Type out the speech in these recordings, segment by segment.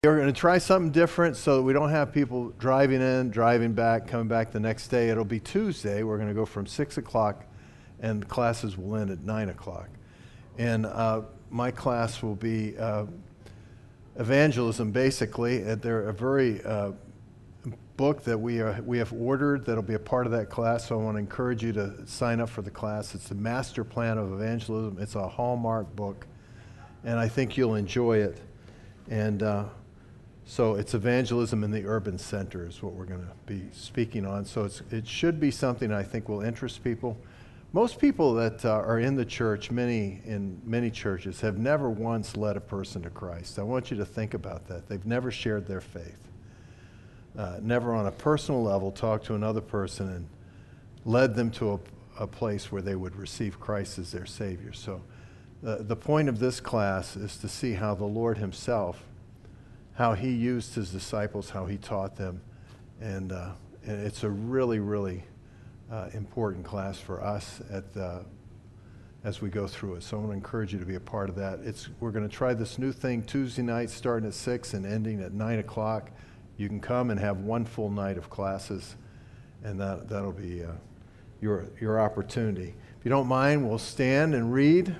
We're going to try something different so that we don't have people driving in, driving back, coming back the next day. It'll be Tuesday. We're going to go from 6 o'clock, and classes will end at 9 o'clock. And my class will be evangelism, basically. They're a very book that we have ordered that'll be a part of that class, so I want to encourage you to sign up for the class. It's the Master Plan of Evangelism. It's a Hallmark book, and I think you'll enjoy it. And so it's evangelism in the urban center is what we're going to be speaking on. So it should be something I think will interest people. Most people that are in the church, in many churches, have never once led a person to Christ. I want you to think about that. They've never shared their faith. Never on a personal level talked to another person and led them to a place where they would receive Christ as their Savior. So the point of this class is to see how the Lord himself, how he used his disciples, how he taught them. And it's a really, really important class for us as we go through it. So I want to encourage you to be a part of that. We're going to try this new thing Tuesday night starting at 6 and ending at 9 o'clock. You can come and have one full night of classes, and that'll be your opportunity. If you don't mind, we'll stand and read.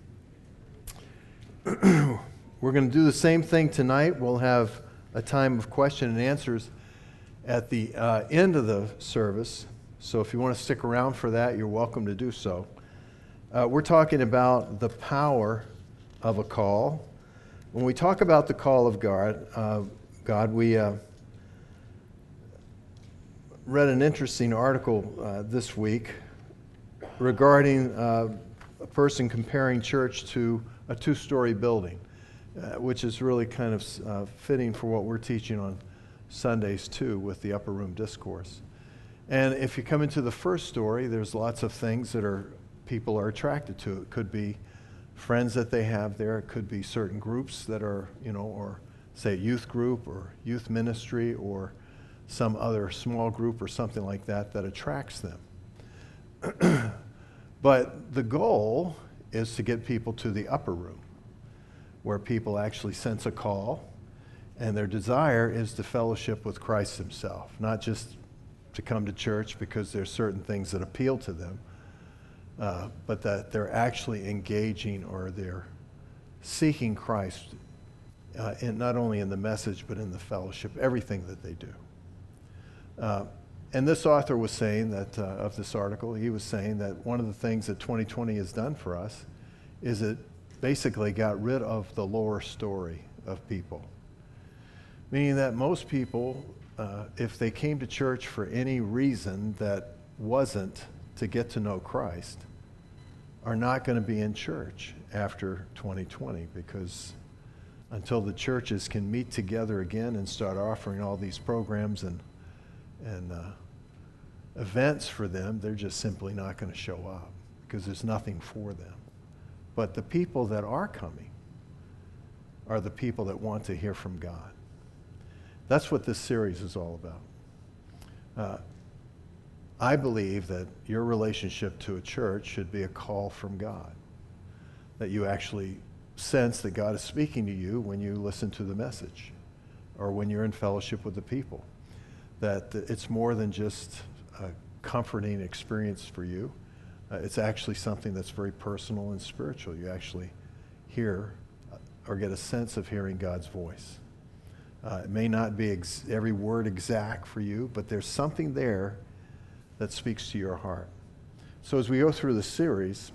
We're going to do the same thing tonight. We'll have a time of question and answers at the end of the service. So if you want to stick around for that, you're welcome to do so. We're talking about the power of a call. When we talk about the call of God, we read an interesting article this week regarding a person comparing church to a two-story building. Which is really kind of fitting for what we're teaching on Sundays too with the Upper Room Discourse. And if you come into the first story, there's lots of things that people are attracted to. It could be friends that they have there. It could be certain groups that are, or say a youth group or youth ministry or some other small group or something like that attracts them. But the goal is to get people to the upper room, where people actually sense a call, and their desire is to fellowship with Christ himself, not just to come to church because there's certain things that appeal to them, but that they're actually engaging or they're seeking Christ not only in the message but in the fellowship, everything that they do. And this author was saying that, of this article, he was saying that one of the things that 2020 has done for us is it basically got rid of the lower story of people. Meaning that most people, if they came to church for any reason that wasn't to get to know Christ, are not going to be in church after 2020, because until the churches can meet together again and start offering all these programs and events for them, they're just simply not going to show up because there's nothing for them. But the people that are coming are the people that want to hear from God. That's what this series is all about. I believe that your relationship to a church should be a call from God, that you actually sense that God is speaking to you when you listen to the message or when you're in fellowship with the people, that it's more than just a comforting experience for you. It's actually something that's very personal and spiritual. You actually hear or get a sense of hearing God's voice. It may not be every word exact for you, but there's something there that speaks to your heart. So as we go through the series,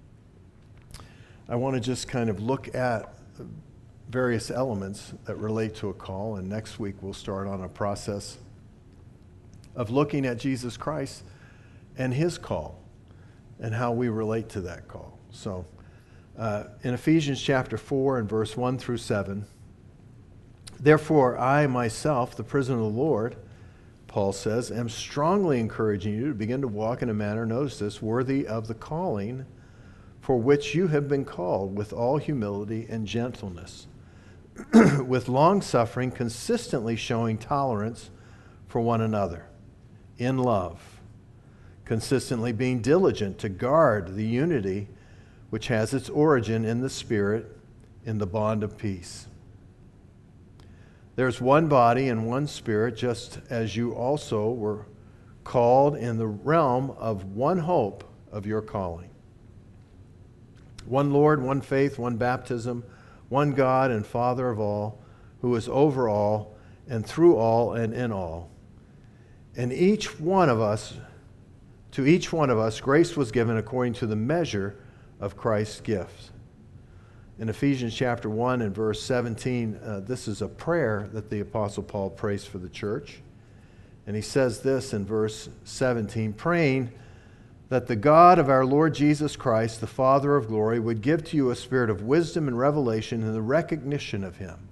I want to just kind of look at various elements that relate to a call, and next week we'll start on a process of looking at Jesus Christ and his call, and how we relate to that call. So in Ephesians chapter 4 and verse 1 through 7, therefore I myself, the prisoner of the Lord, Paul says, am strongly encouraging you to begin to walk in a manner, notice this, worthy of the calling for which you have been called, with all humility and gentleness, with long suffering, consistently showing tolerance for one another in love, consistently being diligent to guard the unity which has its origin in the Spirit, in the bond of peace. There's one body and one Spirit, just as you also were called in the realm of one hope of your calling. One Lord, one faith, one baptism, one God and Father of all, who is over all and through all and in all. And to each one of us, grace was given according to the measure of Christ's gift. In Ephesians chapter 1 and verse 17, this is a prayer that the Apostle Paul prays for the church. And he says this in verse 17, praying that the God of our Lord Jesus Christ, the Father of glory, would give to you a spirit of wisdom and revelation in the recognition of him.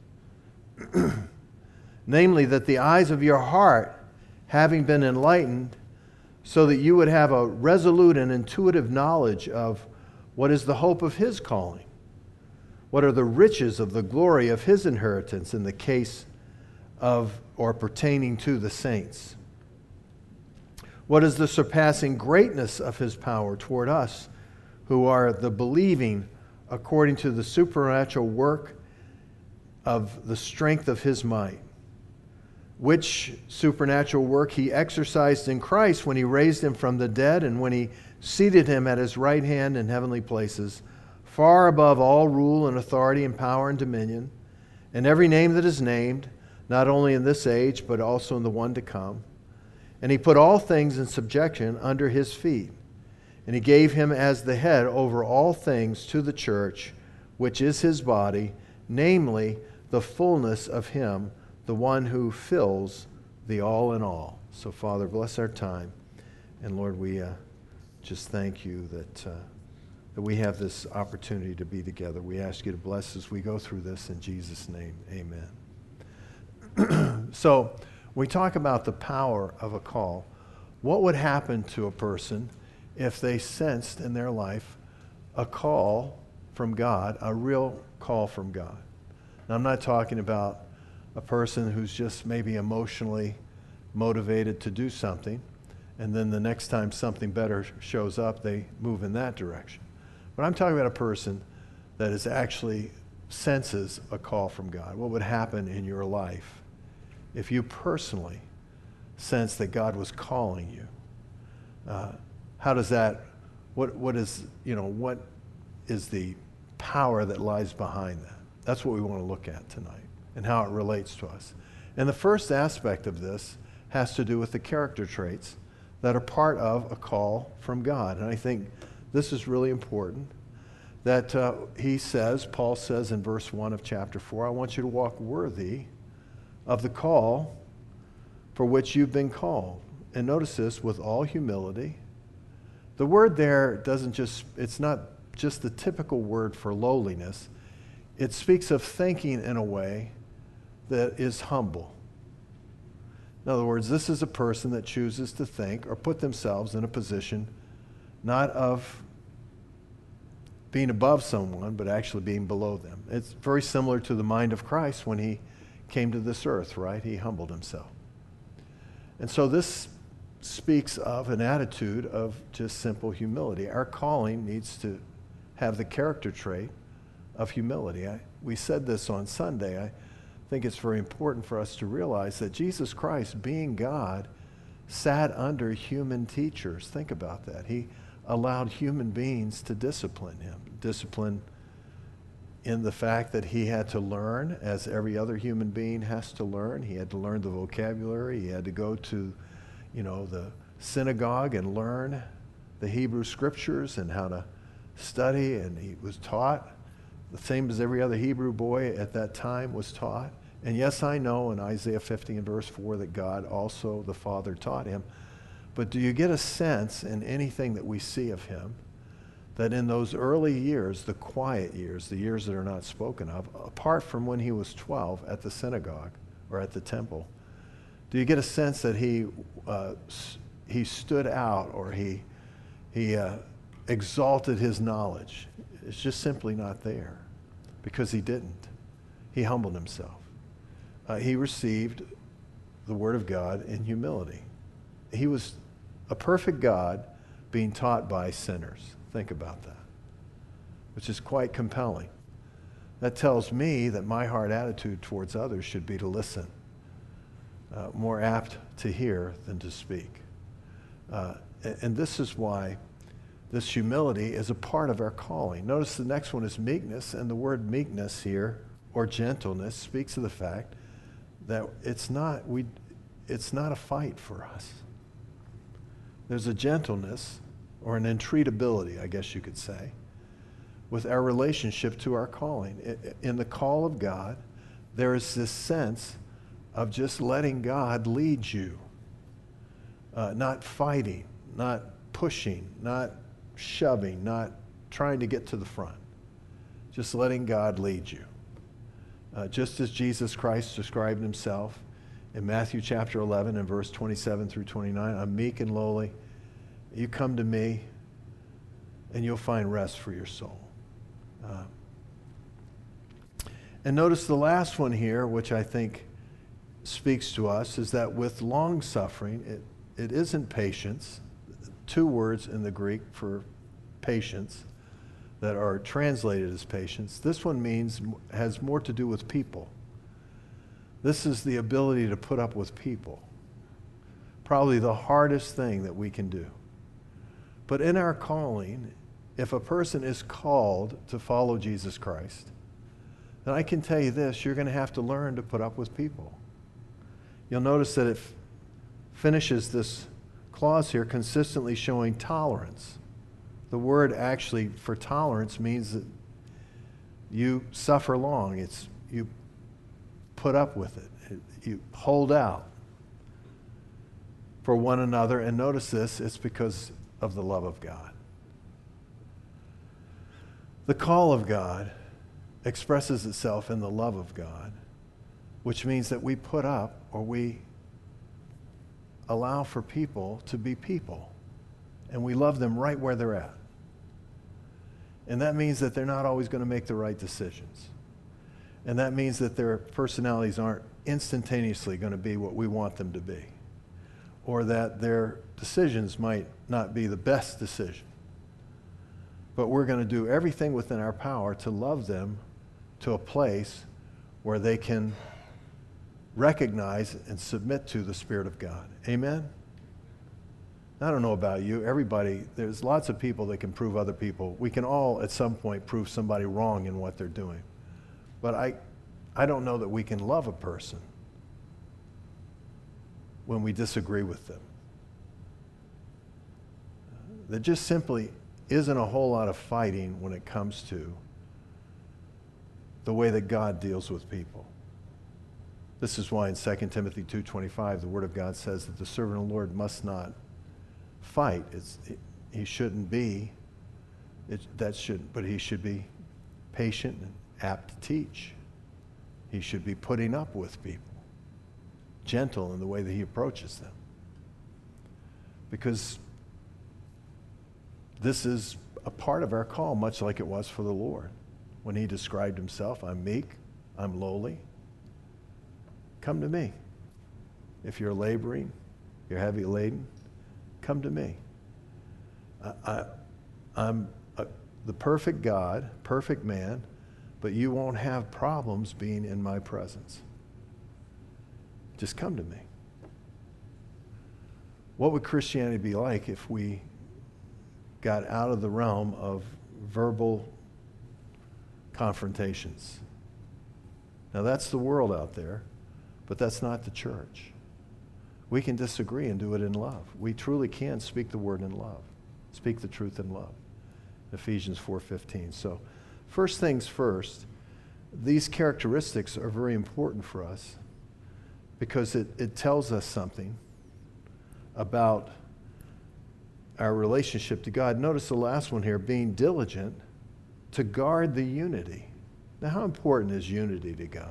Namely, that the eyes of your heart, having been enlightened, so that you would have a resolute and intuitive knowledge of what is the hope of his calling, what are the riches of the glory of his inheritance in the case of or pertaining to the saints, what is the surpassing greatness of his power toward us who are the believing, according to the supernatural work of the strength of his might, which supernatural work he exercised in Christ when he raised him from the dead and when he seated him at his right hand in heavenly places, far above all rule and authority and power and dominion, and every name that is named, not only in this age, but also in the one to come. And he put all things in subjection under his feet. And he gave him as the head over all things to the church, which is his body, namely the fullness of him, the one who fills the all in all. So, Father, bless our time. And Lord, we just thank you that we have this opportunity to be together. We ask you to bless as we go through this in Jesus' name. Amen. So, we talk about the power of a call. What would happen to a person if they sensed in their life a call from God, a real call from God? Now, I'm not talking about a person who's just maybe emotionally motivated to do something, and then the next time something better shows up, they move in that direction. But I'm talking about a person that is actually senses a call from God. What would happen in your life if you personally sense that God was calling you? How does that, what is the power that lies behind that? That's what we want to look at tonight and how it relates to us. And the first aspect of this has to do with the character traits that are part of a call from God. And I think this is really important that Paul says in verse 1 of chapter 4, I want you to walk worthy of the call for which you've been called. And notice this, with all humility. The word there it's not just the typical word for lowliness. It speaks of thinking in a way that is humble. In other words, this is a person that chooses to think or put themselves in a position not of being above someone, but actually being below them. It's very similar to the mind of Christ when he came to this earth, right? He humbled himself. And so this speaks of an attitude of just simple humility. Our calling needs to have the character trait of humility. We said this on Sunday. I think it's very important for us to realize that Jesus Christ, being God, sat under human teachers. Think about that. He allowed human beings to discipline him. Discipline in the fact that he had to learn, as every other human being has to learn. He had to learn the vocabulary. He had to go to, the synagogue and learn the Hebrew scriptures and how to study. And he was taught the same as every other Hebrew boy at that time was taught. And yes, I know in Isaiah 50 and verse 4 that God also, the Father, taught him. But do you get a sense in anything that we see of him that in those early years, the quiet years, the years that are not spoken of, apart from when he was 12 at the synagogue or at the temple, do you get a sense that he stood out or he exalted his knowledge? It's just simply not there because he didn't. He humbled himself. He received the Word of God in humility. He was a perfect God being taught by sinners. Think about that, which is quite compelling. That tells me that my heart attitude towards others should be to listen, more apt to hear than to speak. And this is why this humility is a part of our calling. Notice the next one is meekness, and the word meekness here, or gentleness, speaks of the fact that it's not a fight for us. There's a gentleness, or an entreatability, I guess you could say, with our relationship to our calling. In the call of God, there is this sense of just letting God lead you, not fighting, not pushing, not shoving, not trying to get to the front. Just letting God lead you. Just as Jesus Christ described himself in Matthew chapter 11 and verse 27 through 29, I'm meek and lowly. You come to me and you'll find rest for your soul. And notice the last one here, which I think speaks to us, is that with long suffering, it isn't patience. 2 words in the Greek for patience that are translated as patience. This one has more to do with people. This is the ability to put up with people. Probably the hardest thing that we can do. But in our calling, if a person is called to follow Jesus Christ, then I can tell you this, you're going to have to learn to put up with people. You'll notice that it finishes this clause here consistently showing tolerance. The word actually for tolerance means that you suffer long. You put up with it. You hold out for one another. And notice this, it's because of the love of God. The call of God expresses itself in the love of God, which means that we put up, or we allow for people to be people, and we love them right where they're at. And that means that they're not always going to make the right decisions. And that means that their personalities aren't instantaneously going to be what we want them to be, or that their decisions might not be the best decision. But we're going to do everything within our power to love them to a place where they can recognize and submit to the Spirit of God. Amen? I don't know about you. Everybody, there's lots of people that can prove other people. We can all at some point prove somebody wrong in what they're doing. But I don't know that we can love a person when we disagree with them. There just simply isn't a whole lot of fighting when it comes to the way that God deals with people. This is why in 2 Timothy 2:25, the Word of God says that the servant of the Lord must not fight. He shouldn't be, but he should be patient and apt to teach. He should be putting up with people, gentle in the way that he approaches them. Because this is a part of our call, much like it was for the Lord. When he described himself, I'm meek, I'm lowly. Come to me. If you're laboring, you're heavy laden, come to me. I'm the perfect God, perfect man, but you won't have problems being in my presence. Just come to me. What would Christianity be like if we got out of the realm of verbal confrontations? Now that's the world out there, but that's not the church. We can disagree and do it in love. We truly can speak the word in love, speak the truth in love. Ephesians 4:15. So first things first, these characteristics are very important for us because it tells us something about our relationship to God. Notice the last one here, being diligent to guard the unity. Now, how important is unity to God?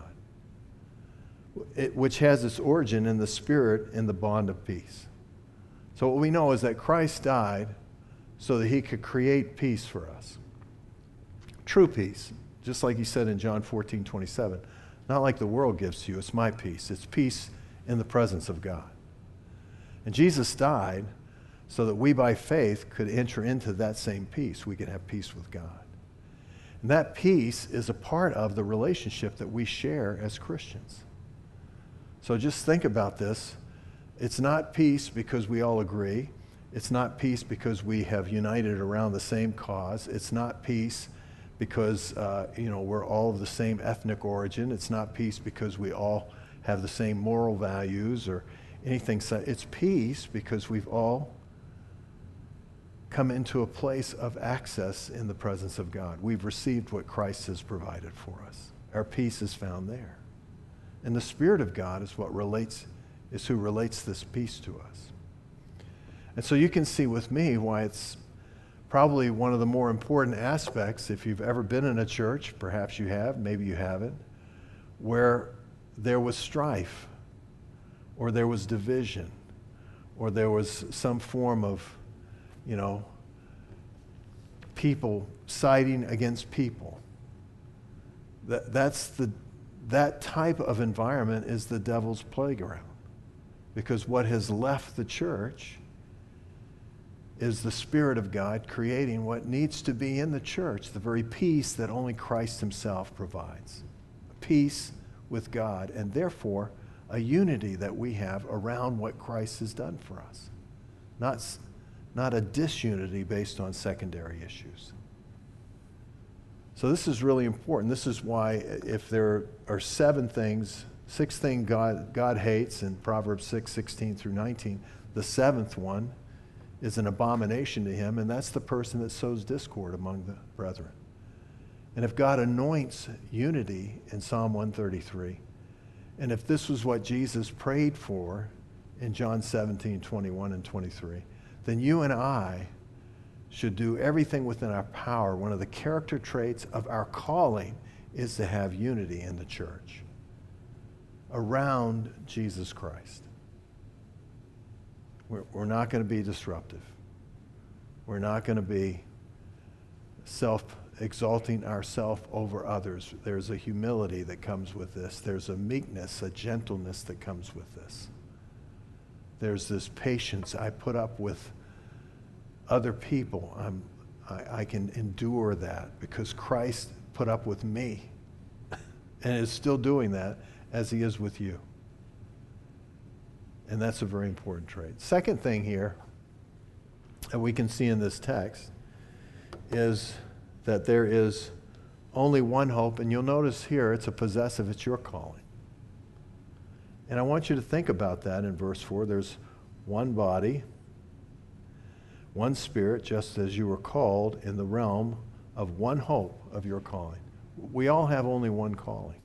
Which has its origin in the Spirit in the bond of peace. So what we know is that Christ died so that he could create peace for us. True peace, just like he said in John 14:27. Not like the world gives to you, it's my peace. It's peace in the presence of God. And Jesus died so that we by faith could enter into that same peace. We could have peace with God. And that peace is a part of the relationship that we share as Christians. So just think about this. It's not peace because we all agree. It's not peace because we have united around the same cause. It's not peace because we're all of the same ethnic origin. It's not peace because we all have the same moral values or anything. It's peace because we've all come into a place of access in the presence of God. We've received what Christ has provided for us. Our peace is found there. And the Spirit of God is who relates this peace to us. And so you can see with me why it's probably one of the more important aspects, if you've ever been in a church, perhaps you have, maybe you haven't, where there was strife, or there was division, or there was some form of, people siding against people. That type of environment is the devil's playground. Because what has left the church is the Spirit of God creating what needs to be in the church, the very peace that only Christ himself provides. Peace with God, and therefore a unity that we have around what Christ has done for us. Not a disunity based on secondary issues. So this is really important. This is why if there are six things God hates in Proverbs 6:16 through 19, the seventh one is an abomination to him, and that's the person that sows discord among the brethren. And if God anoints unity in Psalm 133, and if this was what Jesus prayed for in John 17:21 and 23, then you and I should do everything within our power. One of the character traits of our calling is to have unity in the church around Jesus Christ. We're not going to be disruptive. We're not going to be exalting ourselves over others. There's a humility that comes with this. There's a meekness, a gentleness that comes with this. There's this patience I put up with other people. I can endure that because Christ put up with me and is still doing that as he is with you. And that's a very important trait. Second thing here that we can see in this text is that there is only one hope, and you'll notice here it's a possessive, it's your calling. And I want you to think about that in verse 4. There's one body, one Spirit, just as you were called in the realm of one hope of your calling. We all have only one calling.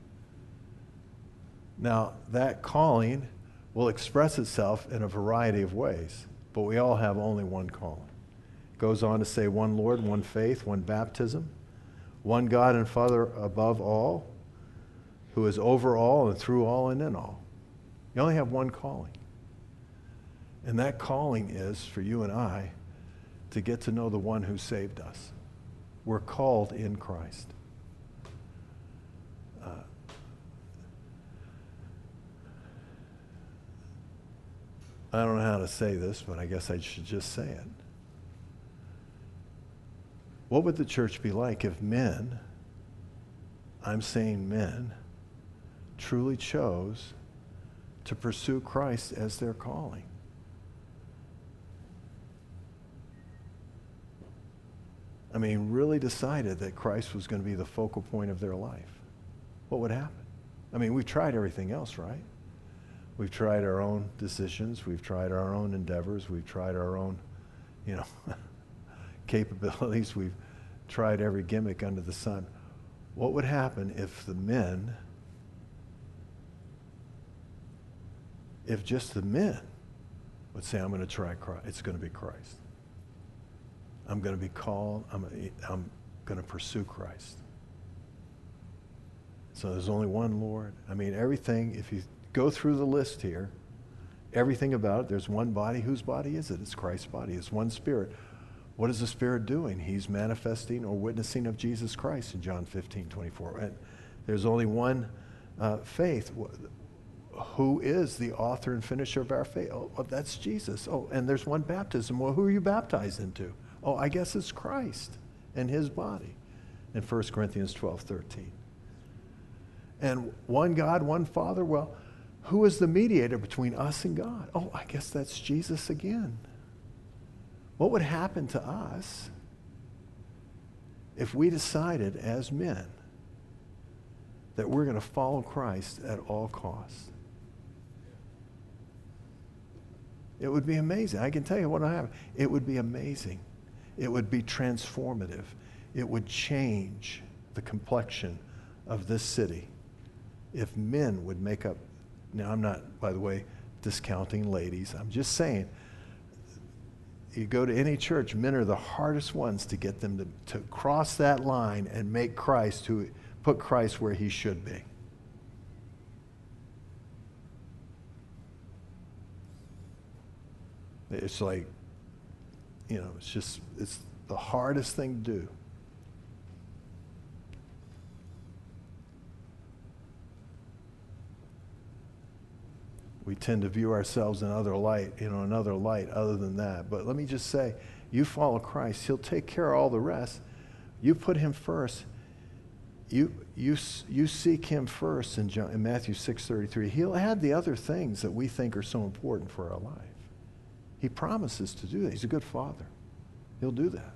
Now, that calling will express itself in a variety of ways, but we all have only one calling. It goes on to say one Lord, one faith, one baptism, one God and Father above all, who is over all and through all and in all. You only have one calling. And that calling is for you and I to get to know the one who saved us. We're called in Christ. I don't know how to say this, but I guess I should just say it. What would the church be like if men, I'm saying men, truly chose to pursue Christ as their calling? I mean, really decided that Christ was going to be the focal point of their life. What would happen? I mean, we've tried everything else, right? We've tried our own decisions. We've tried our own endeavors. We've tried our own, capabilities. We've tried every gimmick under the sun. What would happen if just the men would say, I'm going to try Christ. It's going to be Christ. I'm going to be called. I'm going to pursue Christ. So there's only one Lord. I mean, everything, if you go through the list here, everything about it, there's one body. Whose body is it? It's Christ's body. It's one Spirit. What is the Spirit doing? He's manifesting or witnessing of Jesus Christ in John 15:24. And there's only one faith. Who is the author and finisher of our faith? Oh, that's Jesus. Oh, and there's one baptism. Well, who are you baptized into? Oh, I guess it's Christ and his body. in 1 Corinthians 12:13. And one God, one Father, well, who is the mediator between us and God? Oh, I guess that's Jesus again. What would happen to us if we decided as men that we're going to follow Christ at all costs? It would be amazing. I can tell you what I have. It would be amazing. It would be transformative. It would change the complexion of this city if men would make up. Now, I'm not, by the way, discounting ladies. I'm just saying, you go to any church, men are the hardest ones to get them to cross that line and make Christ, put Christ where he should be. It's like, it's the hardest thing to do. We tend to view ourselves in another light other than that. But let me just say, you follow Christ, he'll take care of all the rest. You put him first. You seek him first in Matthew 6:33. He'll add the other things that we think are so important for our life. He promises to do that. He's a good father. He'll do that.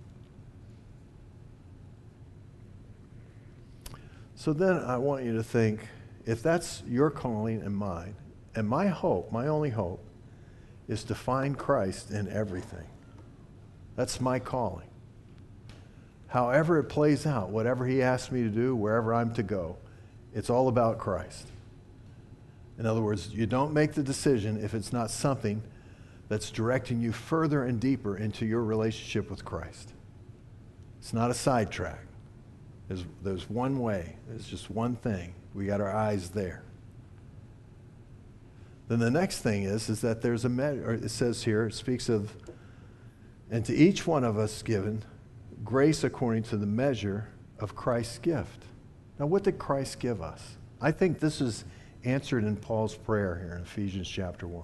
So then I want you to think, if that's your calling and mine, and my hope, my only hope, is to find Christ in everything. That's my calling. However it plays out, whatever he asks me to do, wherever I'm to go, it's all about Christ. In other words, you don't make the decision if it's not something that's directing you further and deeper into your relationship with Christ. It's not a sidetrack. There's one way. There's just one thing. We got our eyes there. Then the next thing is that there's a measure. It says here, it speaks of, and to each one of us given grace according to the measure of Christ's gift. Now, what did Christ give us? I think this is answered in Paul's prayer here in Ephesians chapter 1.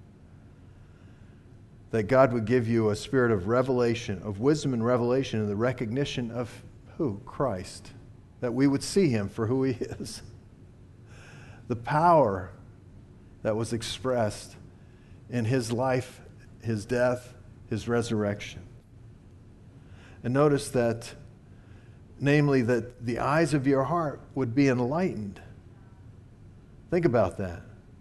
That God would give you a spirit of revelation, of wisdom and revelation, and the recognition of who? Christ. That we would see him for who he is. The power that was expressed in his life, his death, his resurrection. And notice that, namely, that the eyes of your heart would be enlightened. Think about that.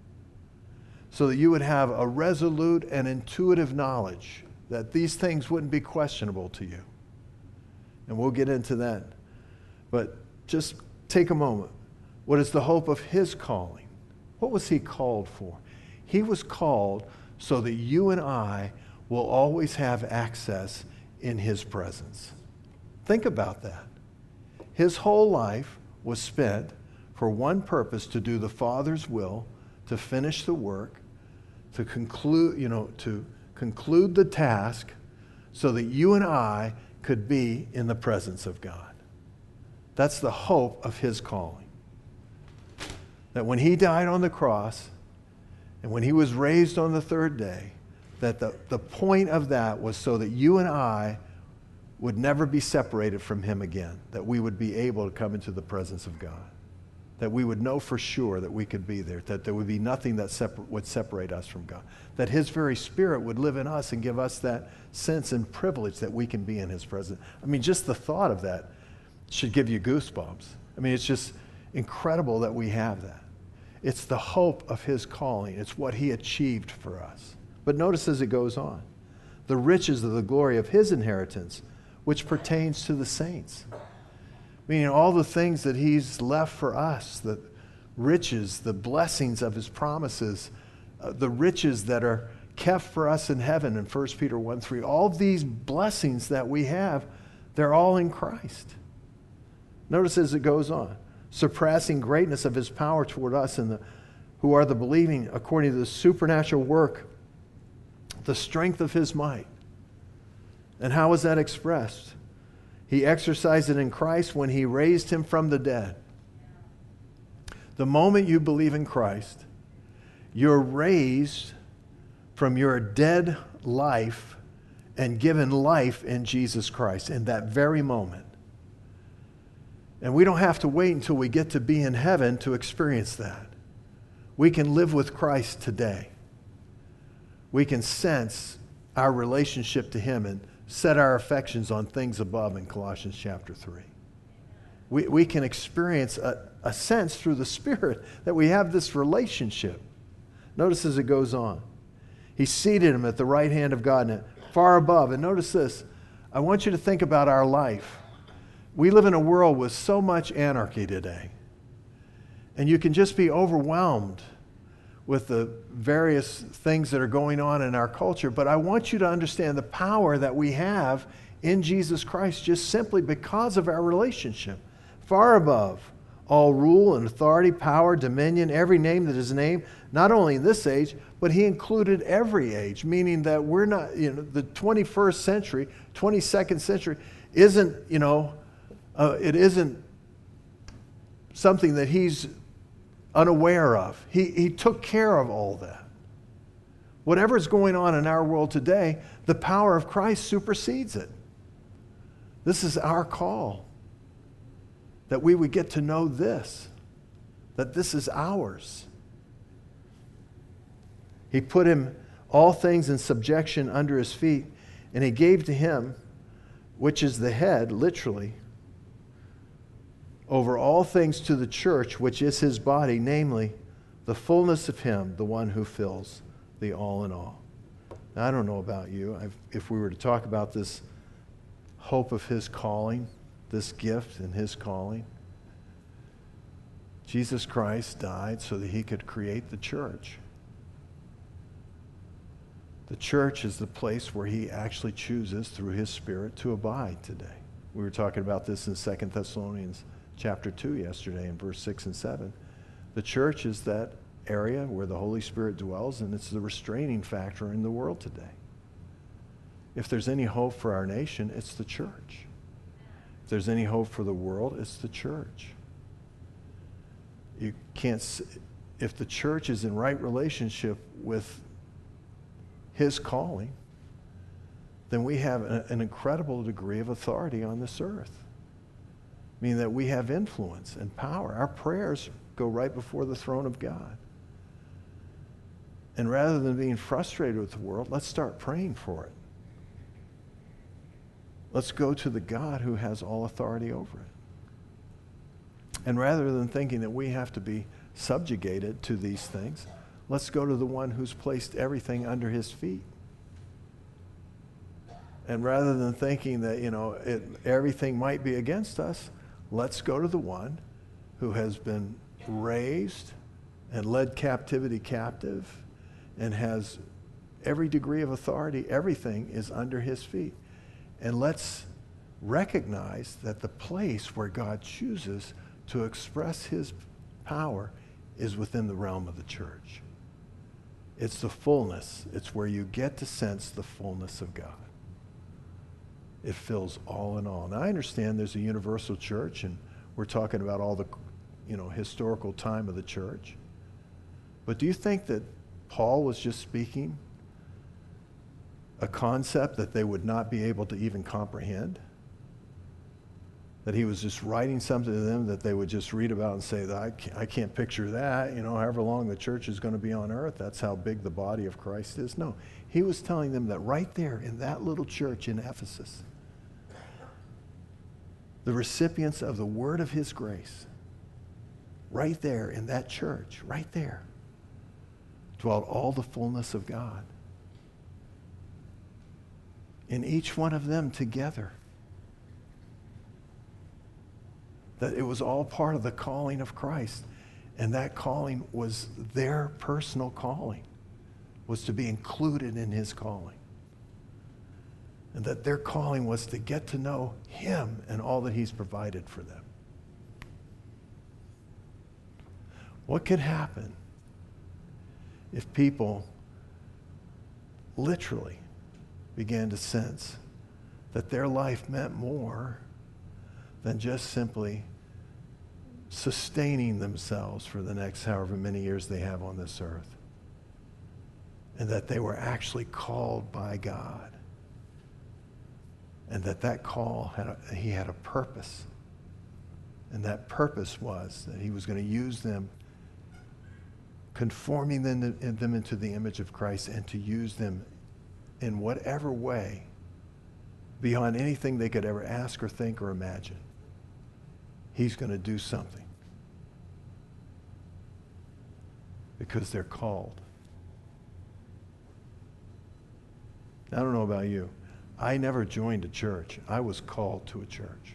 So that you would have a resolute and intuitive knowledge that these things wouldn't be questionable to you. And we'll get into that. But just take a moment. What is the hope of his calling? What was he called for? He was called so that you and I will always have access in his presence. Think about that. His whole life was spent for one purpose: to do the Father's will, to finish the work, to conclude the task, so that you and I could be in the presence of God. That's the hope of his calling. That when he died on the cross and when he was raised on the third day, that the point of that was so that you and I would never be separated from him again, that we would be able to come into the presence of God, that we would know for sure that we could be there, that there would be nothing that would separate us from God, that his very Spirit would live in us and give us that sense and privilege that we can be in his presence. I mean, just the thought of that should give you goosebumps. I mean, it's just incredible that we have that. It's the hope of his calling. It's what he achieved for us. But notice as it goes on, the riches of the glory of his inheritance, which pertains to the saints. Meaning all the things that he's left for us, the riches, the blessings of his promises, the riches that are kept for us in heaven in 1 Peter 1:3. All these blessings that we have, they're all in Christ. Notice as it goes on, surpassing greatness of his power toward us and who are the believing, according to the supernatural work, the strength of his might. And how is that expressed? He exercised it in Christ when he raised him from the dead. The moment you believe in Christ, you're raised from your dead life and given life in Jesus Christ in that very moment. And we don't have to wait until we get to be in heaven to experience that. We can live with Christ today. We can sense our relationship to him and set our affections on things above in Colossians chapter 3. We can experience a sense through the Spirit that we have this relationship. Notice as it goes on. He seated him at the right hand of God and far above. And notice this. I want you to think about our life. We live in a world with so much anarchy today. And you can just be overwhelmed with the various things that are going on in our culture. But I want you to understand the power that we have in Jesus Christ just simply because of our relationship. Far above all rule and authority, power, dominion, every name that is named, not only in this age, but he included every age, meaning that we're not, the 21st century, 22nd century isn't, it isn't something that he's unaware of. He took care of all that. Whatever's going on in our world today, the power of Christ supersedes it. This is our call, that we would get to know this, that this is ours. He put him all things in subjection under his feet, and he gave to him, which is the head, literally, over all things to the church, which is his body, namely, the fullness of him, the one who fills the all in all. Now, I don't know about you. If we were to talk about this hope of his calling, this gift and his calling, Jesus Christ died so that he could create the church. The church is the place where he actually chooses through his Spirit to abide today. We were talking about this in 2 Thessalonians chapter 2 yesterday in verse 6 and 7. The church is that area where the Holy Spirit dwells, and it's the restraining factor in the world today. If there's any hope for our nation, it's the church. If there's any hope for the world, it's the church. You can't, if the church is in right relationship with his calling, then we have an incredible degree of authority on this earth. Meaning that we have influence and power. Our prayers go right before the throne of God. And rather than being frustrated with the world, let's start praying for it. Let's go to the God who has all authority over it. And rather than thinking that we have to be subjugated to these things, let's go to the one who's placed everything under his feet. And rather than thinking that, everything might be against us, let's go to the one who has been raised and led captivity captive and has every degree of authority. Everything is under his feet. And let's recognize that the place where God chooses to express his power is within the realm of the church. It's the fullness. It's where you get to sense the fullness of God. It fills all in all. Now, I understand there's a universal church, and we're talking about all the, historical time of the church. But do you think that Paul was just speaking a concept that they would not be able to even comprehend? That he was just writing something to them that they would just read about and say, I can't picture that. However long the church is going to be on earth, that's how big the body of Christ is. No, he was telling them that right there in that little church in Ephesus, the recipients of the word of his grace, right there in that church, right there, dwelt all the fullness of God. In each one of them together. That it was all part of the calling of Christ. And that calling was their personal calling, was to be included in his calling. And that their calling was to get to know him and all that he's provided for them. What could happen if people literally began to sense that their life meant more than just simply sustaining themselves for the next however many years they have on this earth? And that they were actually called by God. And that call, he had a purpose. And that purpose was that he was going to use them, conforming them into the image of Christ, and to use them in whatever way, beyond anything they could ever ask or think or imagine. He's going to do something because they're called. I don't know about you. I never joined a church. I was called to a church.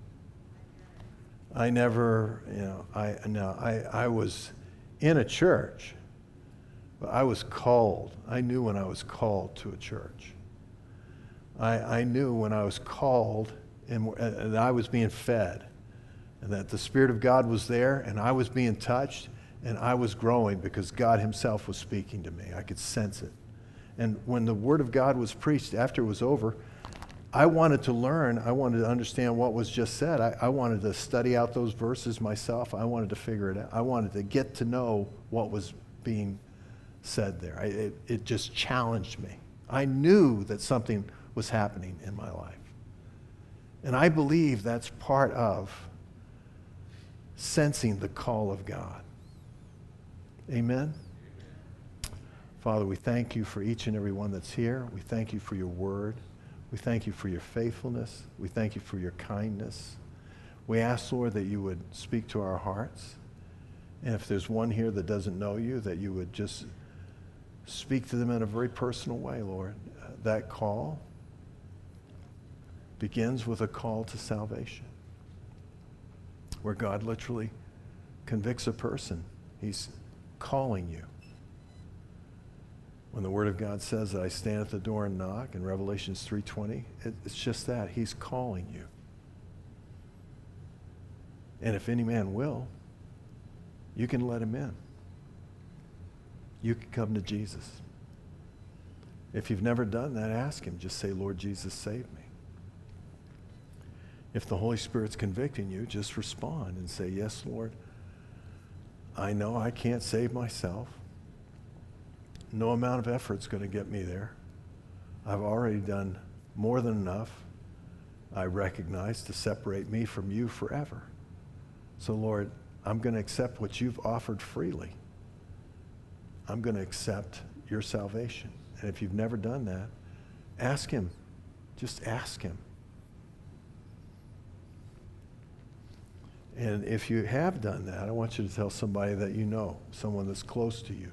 I never, I was in a church, but I was called. I knew when I was called to a church. I knew when I was called and I was being fed, and that the Spirit of God was there, and I was being touched, and I was growing because God himself was speaking to me. I could sense it. And when the Word of God was preached after it was over, I wanted to learn. I wanted to understand what was just said. I wanted to study out those verses myself. I wanted to figure it out. I wanted to get to know what was being said there. It just challenged me. I knew that something was happening in my life. And I believe that's part of sensing the call of God. Amen? Father, we thank you for each and every one that's here. We thank you for your word. We thank you for your faithfulness. We thank you for your kindness. We ask, Lord, that you would speak to our hearts. And if there's one here that doesn't know you, that you would just speak to them in a very personal way, Lord. That call begins with a call to salvation, where God literally convicts a person. He's calling you. When the Word of God says that I stand at the door and knock in Revelations 3:20, it's just that. He's calling you. And if any man will, you can let him in. You can come to Jesus. If you've never done that, ask him. Just say, Lord Jesus, save me. If the Holy Spirit's convicting you, just respond and say, yes, Lord, I know I can't save myself. No amount of effort's going to get me there. I've already done more than enough, I recognize, to separate me from you forever. So, Lord, I'm going to accept what you've offered freely. I'm going to accept your salvation. And if you've never done that, ask him. Just ask him. And if you have done that, I want you to tell somebody that you know, someone that's close to you.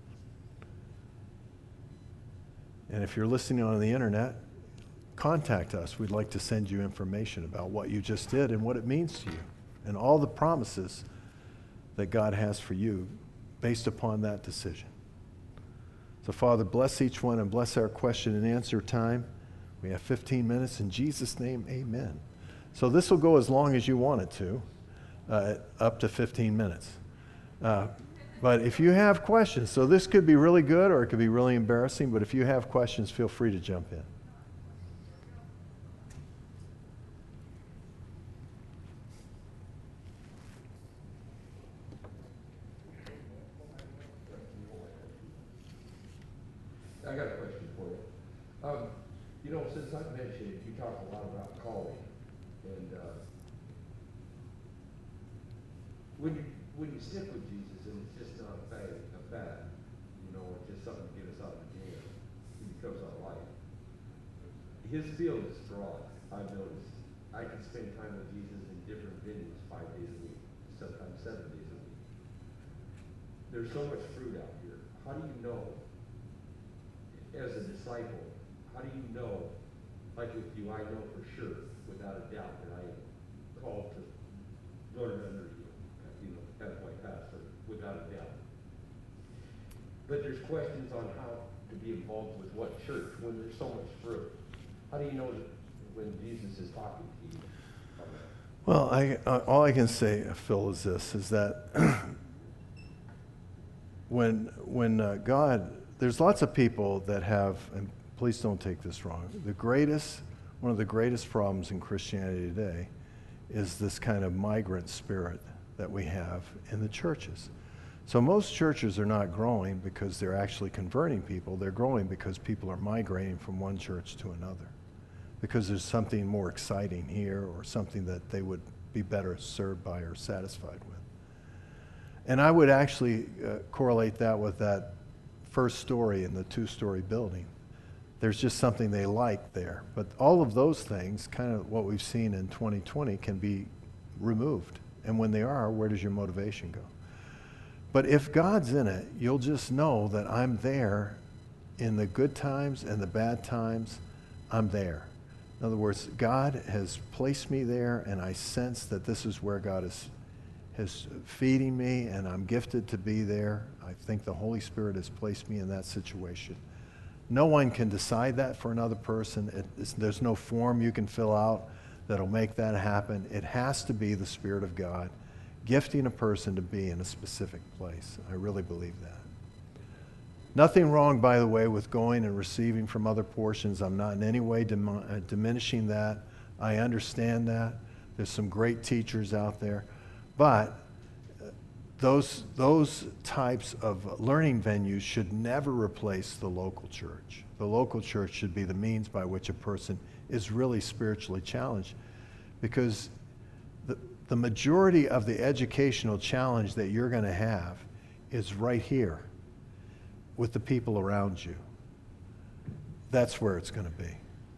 And if you're listening on the internet, contact us. We'd like to send you information about what you just did and what it means to you and all the promises that God has for you based upon that decision. So, Father, bless each one and bless our question and answer time. We have 15 minutes. In Jesus' name, amen. So this will go as long as you want it to, up to 15 minutes. But if you have questions, so this could be really good or it could be really embarrassing, but if you have questions, feel free to jump in. I got a question for you. Since I've mentioned it, you talk a lot about calling, and when you stick with Jesus, and it's just not a fad, it's just something to get us out of the jam. He becomes our life. His field is broad. I've noticed. I can spend time with Jesus in different venues 5 days a week, sometimes 7 days a week. There's so much fruit out here. How do you know, as a disciple, how do you know, like with you, I know for sure, without a doubt, that I am called to learn under you, as my pastor, without a doubt. But there's questions on how to be involved with what church when there's so much fruit. How do you know that when Jesus is talking to you? Well, all I can say, Phil, is this, is that when God, there's lots of people that have, and please don't take this wrong, one of the greatest problems in Christianity today is this kind of migrant spirit that we have in the churches. So most churches are not growing because they're actually converting people. They're growing because people are migrating from one church to another, because there's something more exciting here or something that they would be better served by or satisfied with. And I would actually correlate that with that first story in the two-story building. There's just something they like there. But all of those things, kind of what we've seen in 2020, can be removed. And when they are, where does your motivation go? But if God's in it, you'll just know that I'm there in the good times and the bad times. I'm there. In other words, God has placed me there, and I sense that this is where God is feeding me, and I'm gifted to be there. I think the Holy Spirit has placed me in that situation. No one can decide that for another person. There's no form you can fill out that'll make that happen. It has to be the Spirit of God gifting a person to be in a specific place. I really believe that. Nothing wrong, by the way, with going and receiving from other portions. I'm not in any way diminishing that. I understand that. There's some great teachers out there. But those types of learning venues should never replace the local church. The local church should be the means by which a person is really spiritually challenged, because the majority of the educational challenge that you're going to have is right here with the people around you. That's where it's going to be.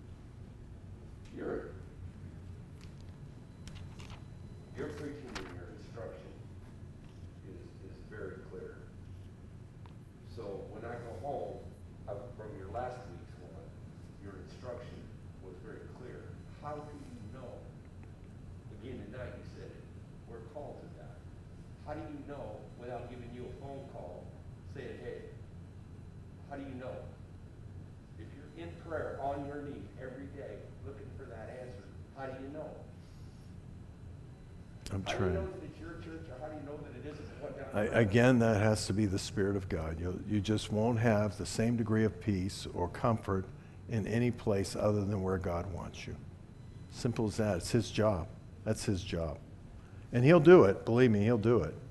Your preaching and your instruction is very clear. So when I go home from your last week's one, your instruction was very clear. How do you know? Again, tonight you said it. We're called to that. How do you know without giving you a phone call saying, hey, how do you know? If you're in prayer on your knees every day looking for that answer, how do you know? I'm How do you trying. know that it's your church, or how do you know that it isn't what down the road? Again, that has to be the Spirit of God. You just won't have the same degree of peace or comfort in any place other than where God wants you. Simple as that. It's His job. That's His job. And He'll do it. Believe me, He'll do it.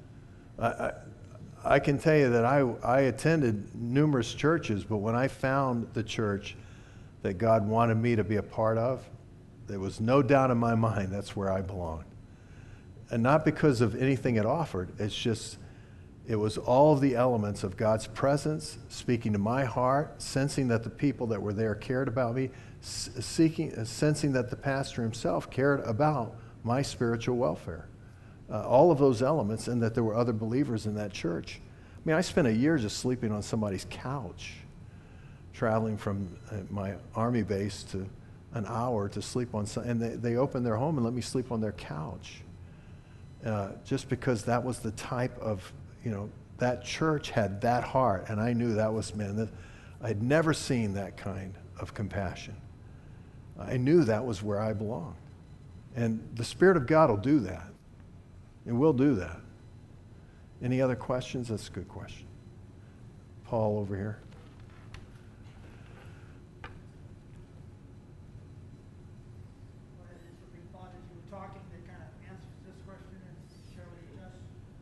I can tell you that I attended numerous churches, but when I found the church that God wanted me to be a part of, there was no doubt in my mind that's where I belonged. And not because of anything it offered. It's just, it was all of the elements of God's presence speaking to my heart, sensing that the people that were there cared about me, sensing that the pastor himself cared about my spiritual welfare. All of those elements, and that there were other believers in that church. I mean, I spent a year just sleeping on somebody's couch, traveling from my Army base to an hour to sleep on some, and they opened their home and let me sleep on their couch. Just because that was the type of, that church had that heart, and I knew that was, I'd never seen that kind of compassion. I knew that was where I belonged. And the Spirit of God will do that. And we'll do that. Any other questions? That's a good question. Paul over here. What is what we thought as you were talking that kind of answers this question, and Shirley just.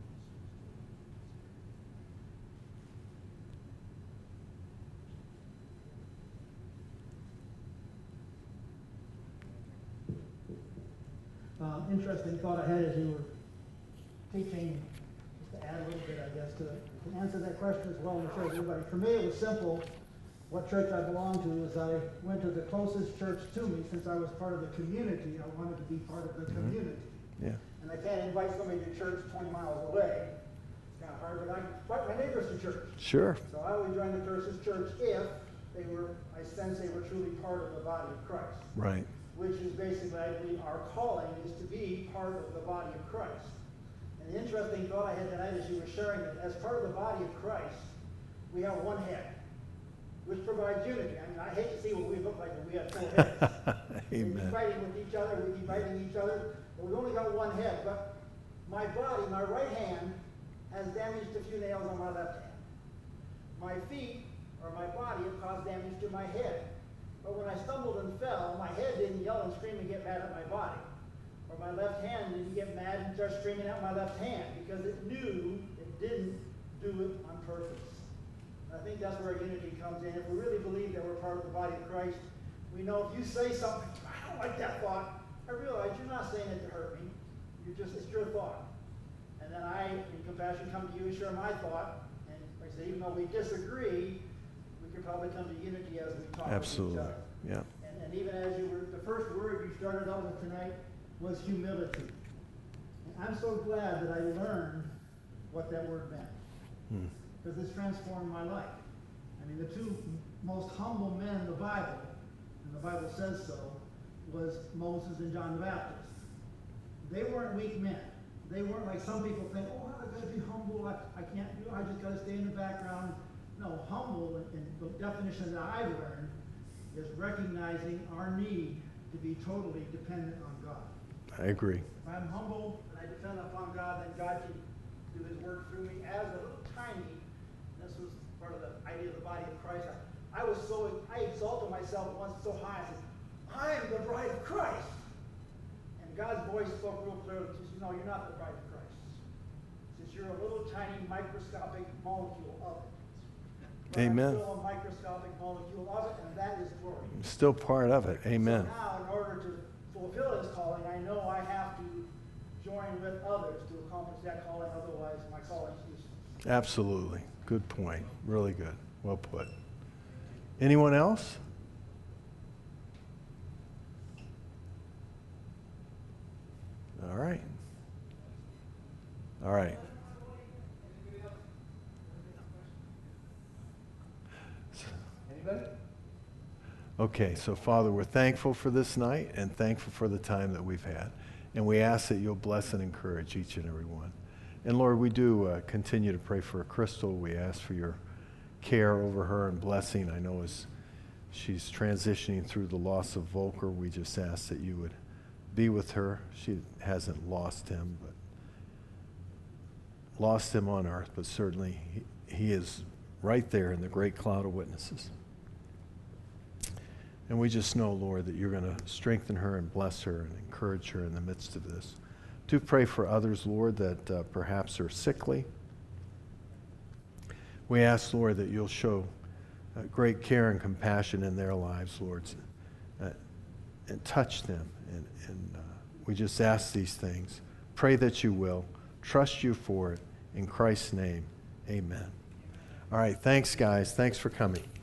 Interesting thought I had as you were teaching, just to add a little bit, I guess, to answer that question as well and show everybody. For me, it was simple. What church I belonged to is I went to the closest church to me. Since I was part of the community, I wanted to be part of the community. Yeah. And I can't invite somebody to church 20 miles away. It's kind of hard, but I invite my neighbors to church. Sure. So I would join the person's church if I sense they were truly part of the body of Christ. Right. Which is basically, I believe, our calling is to be part of the body of Christ. And the interesting thought I had tonight as you were sharing that as part of the body of Christ, we have one head, which provides unity. I mean, I hate to see what we look like when we have four heads. Amen. We'd be fighting with each other, we'd be fighting each other, but we've only got one head. But my body, my right hand, has damaged a few nails on my left hand. My feet, or my body, have caused damage to my head. But when I stumbled and fell, my head didn't yell and scream and get mad at my body. Or my left hand didn't get mad and start screaming at my left hand, because it knew it didn't do it on purpose. And I think that's where unity comes in. If we really believe that we're part of the body of Christ, we know if you say something, I don't like that thought, I realize you're not saying it to hurt me. It's your thought. And then I, in compassion, come to you and share my thought. And like I say, even though we disagree, we can probably come to unity as we talk Absolutely. with each other. Yeah. And even as the first word you started out with tonight was humility. And I'm so glad that I learned what that word meant. Because it's transformed my life. I mean, the two most humble men in the Bible, and the Bible says so, was Moses and John the Baptist. They weren't weak men. They weren't like some people think, oh, I gotta be humble, I can't do it, I just gotta stay in the background. No, humble, in the definition that I've learned, is recognizing our need to be totally dependent on God. I agree. If I'm humble and I depend upon God, then God can do his work through me as a little tiny, this was part of the idea of the body of Christ. I exalted myself once so high, I said, I am the bride of Christ. And God's voice spoke real clearly. He said, no, you're not the bride of Christ. Since you're a little tiny microscopic molecule of it. But Amen. I'm still a microscopic molecule of it, and that is glory. Still part of it. Amen. So now, in order to fulfill his calling, I know I have to join with others to accomplish that calling. Otherwise, my calling is useless. Absolutely. Good point. Really good. Well put. Anyone else? All right. All right. Anybody? Okay, so Father, we're thankful for this night and thankful for the time that we've had. And we ask that you'll bless and encourage each and every one. And Lord, we do continue to pray for Crystal. We ask for your care over her and blessing. I know as she's transitioning through the loss of Volker, we just ask that you would be with her. She hasn't lost him, but lost him on earth, but certainly he is right there in the great cloud of witnesses. And we just know, Lord, that you're going to strengthen her and bless her and encourage her in the midst of this. Do pray for others, Lord, that perhaps are sickly. We ask, Lord, that you'll show great care and compassion in their lives, Lord, and touch them. And we just ask these things. Pray that you will. Trust you for it. In Christ's name, amen. All right, thanks, guys. Thanks for coming.